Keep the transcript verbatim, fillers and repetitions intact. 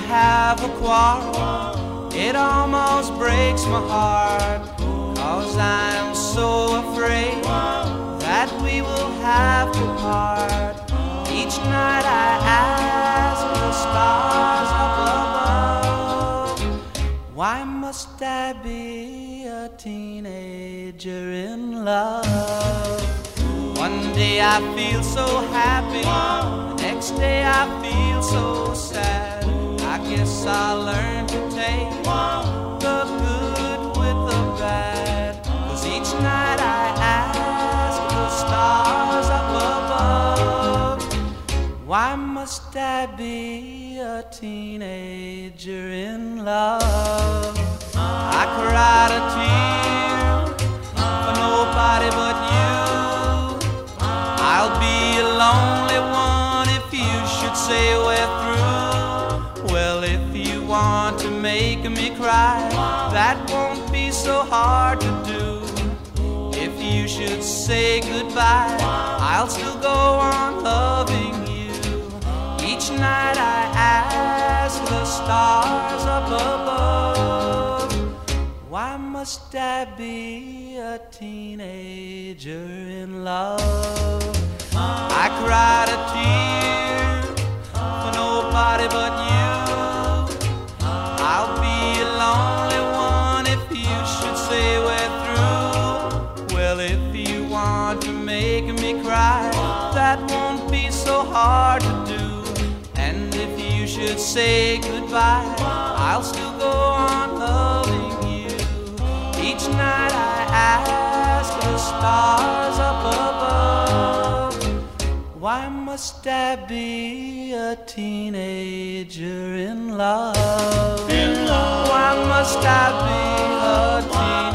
have a quarrel, it almost breaks my heart, 'cause I'm so afraid that we will have to part. Each night I ask the stars up above, why must I be a teenager in love? One day I feel so happy, the next day I feel so sad. I guess I'll learn to take the good with the bad, 'cause each night I ask the stars up above, why must I be a teenager in love? I cried a tear for nobody but you. I'll be a lonely one if you should say we're through. Well, if you want to make me cry, that won't be so hard to do. If you should say goodbye, I'll still go on loving you. Each night I ask the stars up above, why must I be a teenager in love? I cried a tear for nobody but you. I'll be a lonely one if you should say we're through. Well, if you want to make me cry, that won't be so hard to do. And if you should say goodbye, I'll still go on loving you. Each night I ask the stars up above, why must I be a teenager in love? In love. Why must I be a teenager?